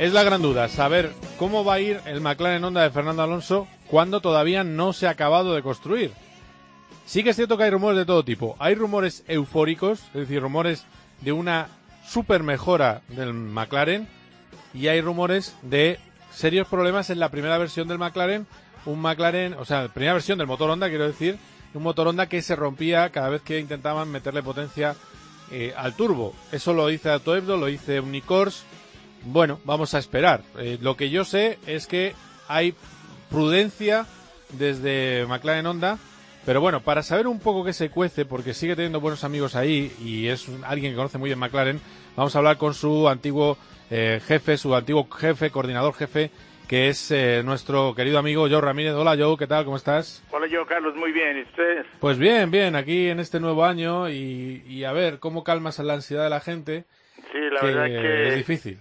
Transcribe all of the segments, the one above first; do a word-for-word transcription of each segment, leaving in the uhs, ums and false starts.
es la gran duda, saber cómo va a ir el McLaren Honda de Fernando Alonso cuando todavía no se ha acabado de construir. Sí que es cierto que hay rumores de todo tipo. Hay rumores eufóricos, es decir, rumores de una super mejora del McLaren, y hay rumores de serios problemas en la primera versión del McLaren, un McLaren, o sea, la primera versión del motor Honda, quiero decir, un motor Honda que se rompía cada vez que intentaban meterle potencia eh, al turbo. Eso lo dice Autoebdo, lo dice Unicorse. Bueno, vamos a esperar. Eh, lo que yo sé es que hay prudencia desde McLaren Honda, pero bueno, para saber un poco qué se cuece, porque sigue teniendo buenos amigos ahí y es un, alguien que conoce muy bien McLaren, vamos a hablar con su antiguo eh, jefe, su antiguo jefe, coordinador jefe, que es eh, nuestro querido amigo Joe Ramírez. Hola Joe, ¿qué tal? ¿Cómo estás? Hola Joe, Carlos, muy bien. ¿Y usted? Pues bien, bien, aquí en este nuevo año y, y a ver, ¿cómo calmas la ansiedad de la gente? Sí, la que verdad que es difícil.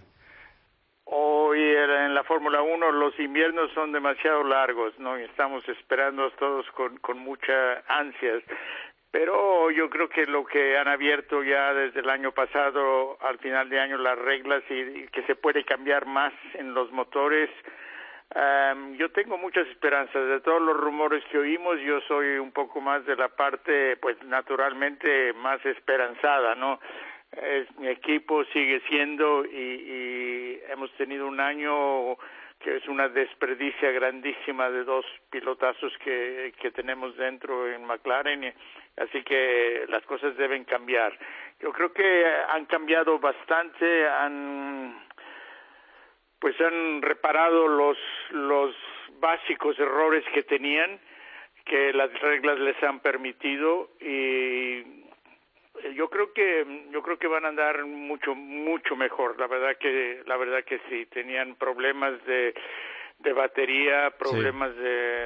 Hoy en la Fórmula uno los inviernos son demasiado largos, ¿no? Y estamos esperando todos con, con mucha ansias. Pero yo creo que lo que han abierto ya desde el año pasado, al final de año, las reglas y, y que se puede cambiar más en los motores, um, yo tengo muchas esperanzas. De todos los rumores que oímos, yo soy un poco más de la parte, pues naturalmente, más esperanzada, ¿no? Es, mi equipo sigue siendo y, y hemos tenido un año que es una desperdicia grandísima de dos pilotazos que, que tenemos dentro en McLaren, y, así que las cosas deben cambiar. Yo creo que han cambiado bastante, han pues han reparado los los básicos errores que tenían, que las reglas les han permitido, y yo creo que yo creo que van a andar mucho mucho mejor. La verdad que la verdad que sí, tenían problemas de de batería, problemas sí. de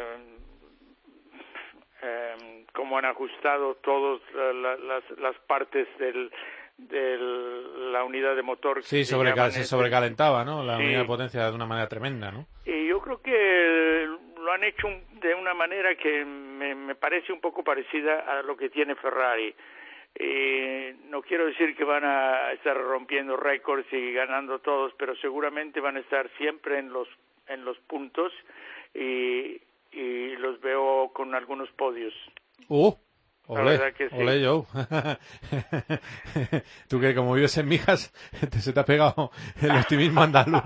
eh, cómo han ajustado todas la, las las partes del de la unidad de motor. Sí, sobrecal se sobrecalentaba, ¿no? La sí. unidad de potencia de una manera tremenda, ¿no? Y yo creo que lo han hecho de una manera que me, me parece un poco parecida a lo que tiene Ferrari. Y no quiero decir que van a estar rompiendo récords y ganando todos, pero seguramente van a estar siempre en los en los puntos y, y los veo con algunos podios. ¡Uh! Olé, que sí. olé, Joe. Tú que como vives en Mijas, te, se te ha pegado el optimismo andaluz.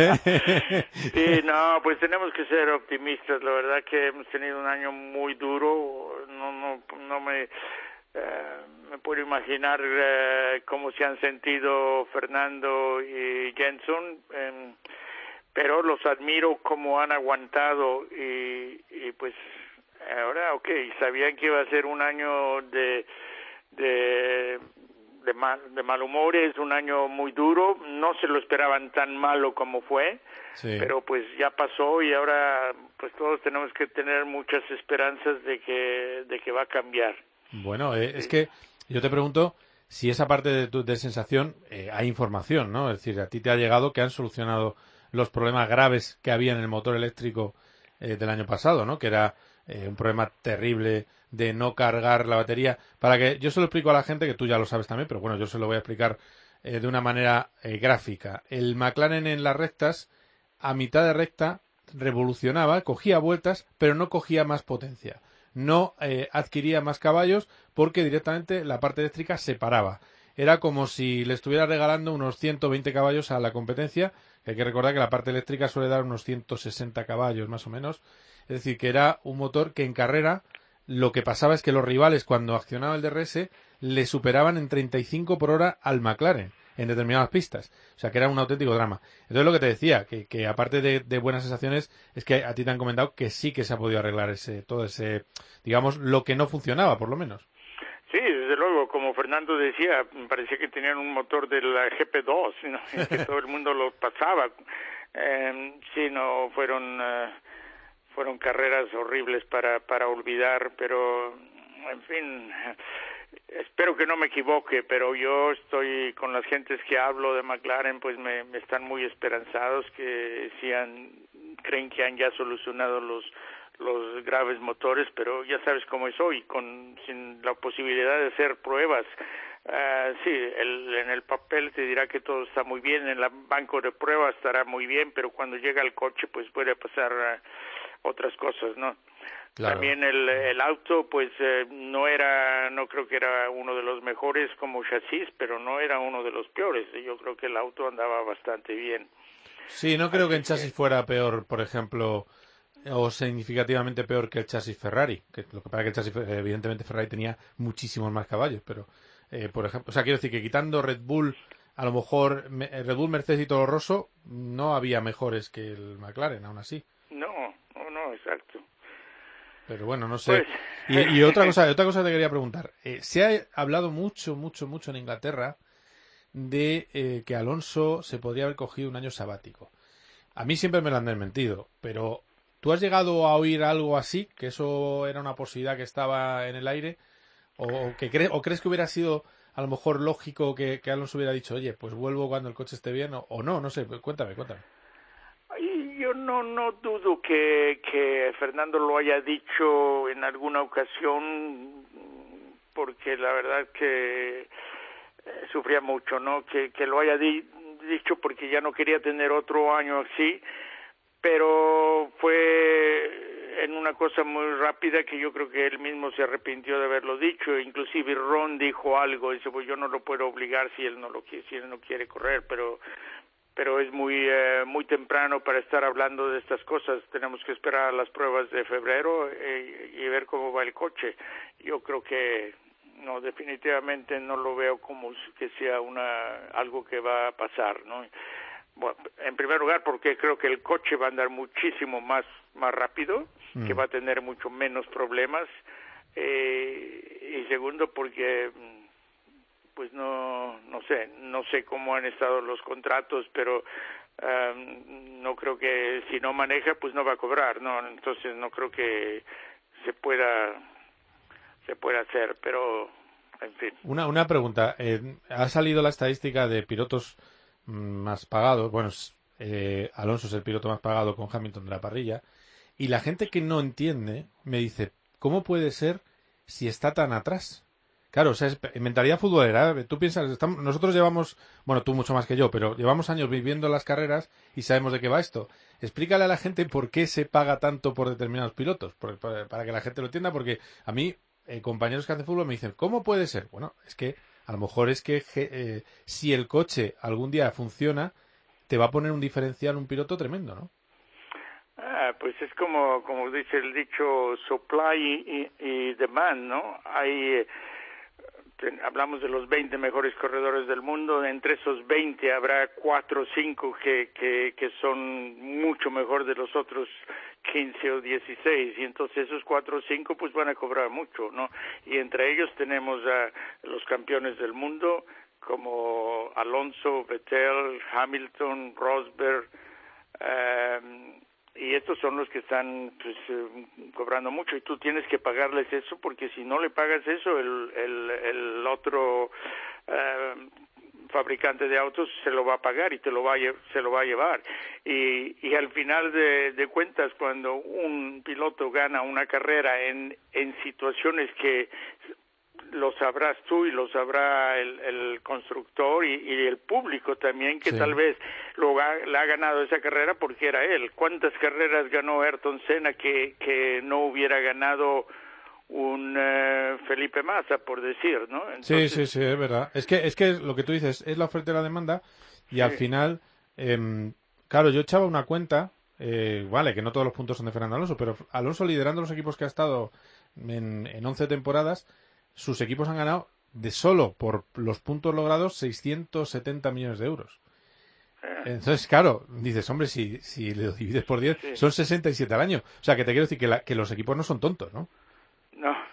Sí, no, pues tenemos que ser optimistas. La verdad que hemos tenido un año muy duro. No, no, no me... Uh, me puedo imaginar uh, cómo se han sentido Fernando y Jenson, um, pero los admiro cómo han aguantado y, y pues ahora, ok, sabían que iba a ser un año de de de mal, de mal humor, es un año muy duro, no se lo esperaban tan malo como fue, sí. Pero pues ya pasó y ahora pues todos tenemos que tener muchas esperanzas de que de que va a cambiar. Bueno, eh, es que yo te pregunto si esa parte de tu de sensación eh, hay información, ¿no? Es decir, a ti te ha llegado que han solucionado los problemas graves que había en el motor eléctrico eh, del año pasado, ¿no? Que era eh, un problema terrible de no cargar la batería. Para que yo se lo explico a la gente, que tú ya lo sabes también, pero bueno, yo se lo voy a explicar eh, de una manera eh, gráfica. El McLaren en las rectas, a mitad de recta, revolucionaba, cogía vueltas, pero no cogía más potencia. No eh, adquiría más caballos porque directamente la parte eléctrica se paraba. Era como si le estuviera regalando unos ciento veinte caballos a la competencia, que hay que recordar que la parte eléctrica suele dar unos ciento sesenta caballos más o menos. Es decir, que era un motor que en carrera lo que pasaba es que los rivales cuando accionaba el D R S le superaban en treinta y cinco por hora al McLaren en determinadas pistas. O sea, que era un auténtico drama. Entonces, lo que te decía, que, que aparte de, de buenas sensaciones, es que a ti te han comentado que sí que se ha podido arreglar ese todo ese, digamos, lo que no funcionaba, por lo menos. Sí, desde luego, como Fernando decía, me parecía que tenían un motor de la G P dos, ¿no? Que todo el mundo lo pasaba. Eh, sí, no, fueron, uh, fueron carreras horribles para, para olvidar, pero, en fin... Espero que no me equivoque, pero yo estoy con las gentes que hablo de McLaren, pues me, me están muy esperanzados que si han creen que han ya solucionado los los graves motores, pero ya sabes cómo es hoy, con sin la posibilidad de hacer pruebas. Uh, sí, el, en el papel te dirá que todo está muy bien, en el banco de pruebas estará muy bien, pero cuando llega el coche pues puede pasar uh, otras cosas, ¿no? Claro. También el, el auto pues eh, no era, no creo que era uno de los mejores como chasis, pero no era uno de los peores. Yo creo que el auto andaba bastante bien. Sí, no creo Así que en chasis que... fuera peor, por ejemplo, o significativamente peor que el chasis Ferrari, que lo que pasa es que el chasis, evidentemente Ferrari tenía muchísimos más caballos, pero eh, por ejemplo, o sea, quiero decir que quitando Red Bull, a lo mejor Red Bull, Mercedes y Toro Rosso, no había mejores que el McLaren, aún así. No, no, no, exacto. Pero bueno, no sé. Pues... Y, y otra cosa, otra cosa te quería preguntar. Eh, se ha hablado mucho, mucho, mucho en Inglaterra de eh, que Alonso se podría haber cogido un año sabático. A mí siempre me lo han desmentido, pero ¿tú has llegado a oír algo así? ¿Que eso era una posibilidad que estaba en el aire? ¿O, que cre o crees que hubiera sido a lo mejor lógico que, que Alonso hubiera dicho, oye, pues vuelvo cuando el coche esté bien? O, o no, no sé, cuéntame, cuéntame. Yo no no dudo que, que Fernando lo haya dicho en alguna ocasión, porque la verdad que eh, sufría mucho, ¿no? Que, que lo haya di dicho porque ya no quería tener otro año así, pero fue en una cosa muy rápida que yo creo que él mismo se arrepintió de haberlo dicho. Inclusive Ron dijo algo, dice, pues yo no lo puedo obligar si él no lo quiere, si él no quiere correr, pero pero es muy eh, muy temprano para estar hablando de estas cosas. Tenemos que esperar a las pruebas de febrero eh, y ver cómo va el coche. Yo creo que no, definitivamente no lo veo como que sea una algo que va a pasar, ¿no? Bueno, en primer lugar porque creo que el coche va a andar muchísimo más más rápido, mm. que va a tener mucho menos problemas, eh, y segundo porque pues no no sé no sé cómo han estado los contratos, pero um, no creo que si no maneja pues no va a cobrar, no, entonces no creo que se pueda se pueda hacer, pero en fin. Una una pregunta, eh, ha salido la estadística de pilotos más pagados, bueno, eh, Alonso es el piloto más pagado con Hamilton de la parrilla, y la gente que no entiende me dice, ¿cómo puede ser si está tan atrás? Claro, o sea, es mentalidad futbolera. Tú piensas, estamos, nosotros llevamos, bueno, tú mucho más que yo, pero llevamos años viviendo las carreras y sabemos de qué va esto. Explícale a la gente por qué se paga tanto por determinados pilotos, por, para, para que la gente lo entienda, porque a mí, eh, compañeros que hacen fútbol me dicen, ¿cómo puede ser? Bueno, es que a lo mejor es que eh, si el coche algún día funciona, te va a poner un diferencial un piloto tremendo, ¿no? Ah, pues es como, como dice el dicho, supply y, y demand, ¿no? Hay... Hablamos de los veinte mejores corredores del mundo, entre esos veinte habrá cuatro o cinco que, que, que son mucho mejor de los otros quince o dieciséis, y entonces esos cuatro o cinco pues van a cobrar mucho, ¿no? Y entre ellos tenemos a los campeones del mundo como Alonso, Vettel, Hamilton, Rosberg, um, y estos son los que están pues eh, cobrando mucho, y tú tienes que pagarles eso, porque si no le pagas eso, el el, el otro eh, fabricante de autos se lo va a pagar y te lo va a se lo va a llevar, y y al final de, de cuentas, cuando un piloto gana una carrera en en situaciones que lo sabrás tú y lo sabrá el, el constructor y, y el público también, que sí. Tal vez lo ha, le ha ganado esa carrera porque era él. ¿Cuántas carreras ganó Ayrton Senna que, que no hubiera ganado un uh, Felipe Massa, por decir, ¿no? Entonces... Sí, sí, sí, es verdad. Es que, es que lo que tú dices es la oferta y la demanda, y sí. Al final, eh, claro, yo echaba una cuenta, eh, vale, que no todos los puntos son de Fernando Alonso, pero Alonso liderando los equipos que ha estado en, en once temporadas, sus equipos han ganado de solo por los puntos logrados seiscientos setenta millones de euros. Entonces, claro, dices, hombre, si, si lo divides por diez, sí. Son sesenta y siete al año. O sea, que te quiero decir que, la, que los equipos no son tontos, ¿no? No,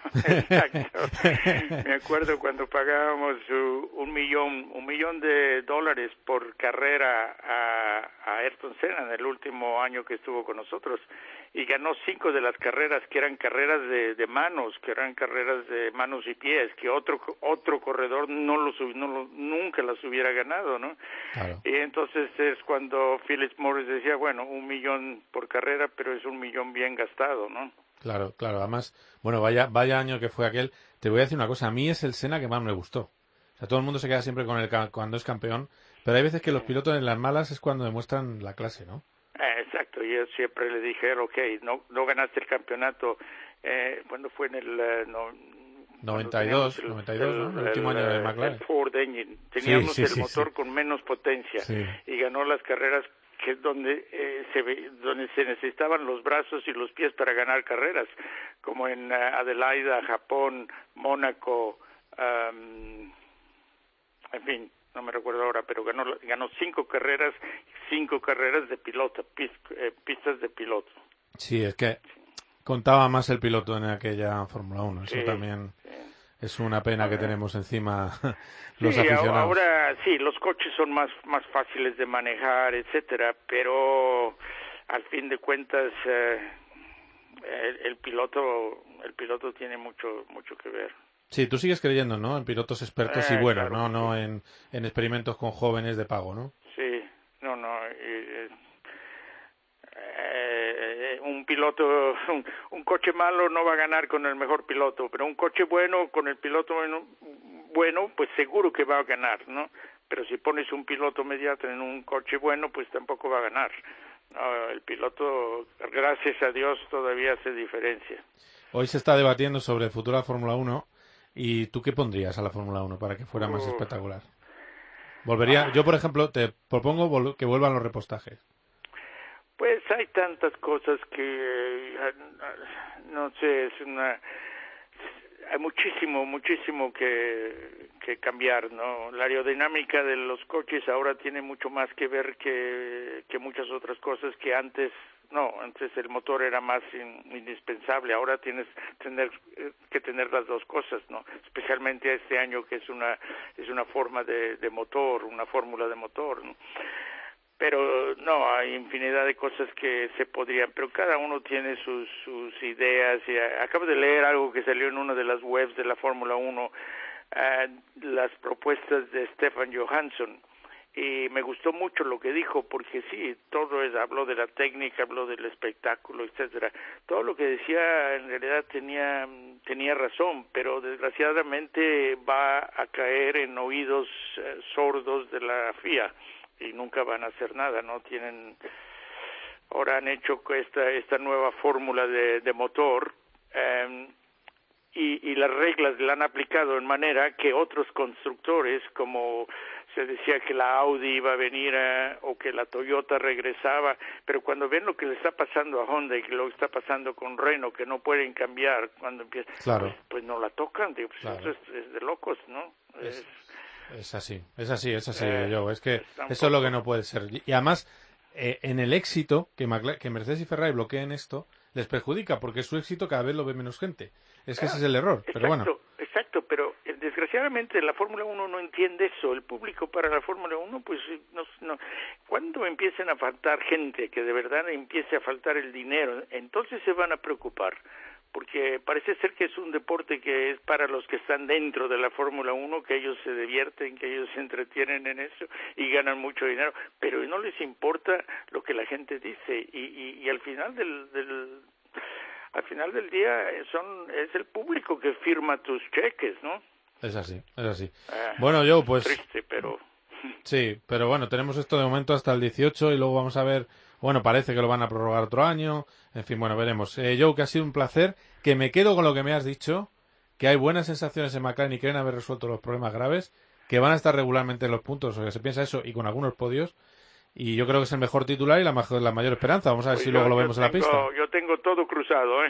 Exacto. Me acuerdo cuando pagábamos uh, un millón, un millón de dólares por carrera a, a Ayrton Senna en el último año que estuvo con nosotros, y ganó cinco de las carreras que eran carreras de, de manos, que eran carreras de manos y pies, que otro otro corredor no los no lo, nunca las hubiera ganado, ¿no? Claro. Y entonces es cuando Philip Morris decía, bueno, un millón por carrera, pero es un millón bien gastado, ¿no? Claro, claro. Además, bueno, vaya vaya año que fue aquel. Te voy a decir una cosa. A mí es el Senna que más me gustó. O sea, todo el mundo se queda siempre con el cuando es campeón, pero hay veces que los pilotos en las malas es cuando demuestran la clase, ¿no? Eh, exacto. Yo siempre le dije, ok, no no ganaste el campeonato. Eh, cuando fue en el uh, no, noventa y dos, el, noventa y dos, ¿no? El, el último el, año de McLaren. El Ford Engine. Teníamos sí, sí, el sí, motor sí. con menos potencia, Sí. y ganó las carreras que es donde eh, se ve, donde se necesitaban los brazos y los pies para ganar carreras, como en uh, Adelaida, Japón, Mónaco, um, en fin, no me recuerdo ahora, pero ganó ganó cinco carreras, cinco carreras de piloto, pist, eh, pistas de piloto. Sí, es que contaba más el piloto en aquella Fórmula uno, eso sí, también sí. Es una pena que tenemos encima los sí, aficionados. Ahora sí, los coches son más más fáciles de manejar, etcétera, pero al fin de cuentas eh, el, el piloto el piloto tiene mucho mucho que ver. Sí, tú sigues creyendo, ¿no? En pilotos expertos eh, y buenos, claro, ¿no? No sí. en, en experimentos con jóvenes de pago, ¿no? Sí, no, no. Eh, eh, un piloto, un, un coche malo no va a ganar con el mejor piloto, pero un coche bueno con el piloto bueno, bueno, pues seguro que va a ganar, ¿no? Pero si pones un piloto mediocre en un coche bueno, pues tampoco va a ganar. No, el piloto, gracias a Dios, todavía hace diferencia. Hoy se está debatiendo sobre el futuro de la Fórmula uno. ¿Y tú qué pondrías a la Fórmula uno para que fuera más Uf. espectacular? Volvería, yo por ejemplo te propongo vol- que vuelvan los repostajes. Pues hay tantas cosas que no sé, es una hay muchísimo, muchísimo que que cambiar, ¿no? La aerodinámica de los coches ahora tiene mucho más que ver que que muchas otras cosas que antes. No, antes el motor era más in, indispensable. Ahora tienes tener eh, que tener las dos cosas, ¿no? Especialmente este año que es una es una forma de, de motor, una fórmula de motor, ¿no? Pero no, hay infinidad de cosas que se podrían, pero cada uno tiene sus sus ideas. Y acabo de leer algo que salió en una de las webs de la Fórmula uno, uh, las propuestas de Stefan Johansson. Y me gustó mucho lo que dijo, porque sí, todo es, habló de la técnica, habló del espectáculo, etcétera. Todo lo que decía en realidad tenía tenía razón, pero desgraciadamente va a caer en oídos eh, sordos de la F I A y nunca van a hacer nada, no tienen. Ahora han hecho esta esta nueva fórmula de, de motor. Eh, y, y las reglas la han aplicado en manera que otros constructores, como se decía que la Audi iba a venir a, o que la Toyota regresaba, pero cuando ven lo que le está pasando a Honda y lo que está pasando con Renault, que no pueden cambiar cuando empieza, claro. pues, pues no la tocan, digo, pues claro. eso es, es de locos, ¿no? Es, es, es así, es así, es así, eh, yo, es que eso es lo que no puede ser. Y además, eh, en el éxito que, Macla- que Mercedes y Ferrari bloqueen esto, les perjudica, porque su éxito cada vez lo ve menos gente. Es que ah, ese es el error, exacto, pero bueno. Exacto, pero eh, desgraciadamente la Fórmula uno no entiende eso. El público para la Fórmula uno, pues, no, no. Cuando empiecen a faltar gente, que de verdad empiece a faltar el dinero, entonces se van a preocupar. Porque parece ser que es un deporte que es para los que están dentro de la Fórmula uno, que ellos se divierten, que ellos se entretienen en eso y ganan mucho dinero, pero no les importa lo que la gente dice. Y, y, y al final del... del al final del día son es el público que firma tus cheques, ¿no? Es así, es así. Ah, bueno, yo pues... Triste, pero... Sí, pero bueno, tenemos esto de momento hasta el dieciocho y luego vamos a ver... Bueno, parece que lo van a prorrogar otro año. En fin, bueno, veremos. Eh, Joe, que ha sido un placer. Que me quedo con lo que me has dicho, que hay buenas sensaciones en McLaren y quieren haber resuelto los problemas graves, que van a estar regularmente en los puntos, o que se piensa eso, y con algunos podios. Y yo creo que es el mejor titular y la, mayor, la mayor esperanza. Vamos a ver pues si yo, luego lo yo vemos tengo, en la pista. Yo tengo todo cruzado, ¿eh?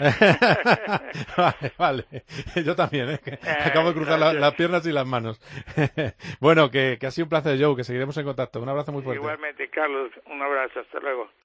vale, vale. Yo también, ¿eh? Que Eh, acabo de cruzar la, gracias. las piernas y las manos. bueno, que, que ha sido un placer, Joe, que seguiremos en contacto. Un abrazo muy fuerte. Igualmente, Carlos, un abrazo, hasta luego.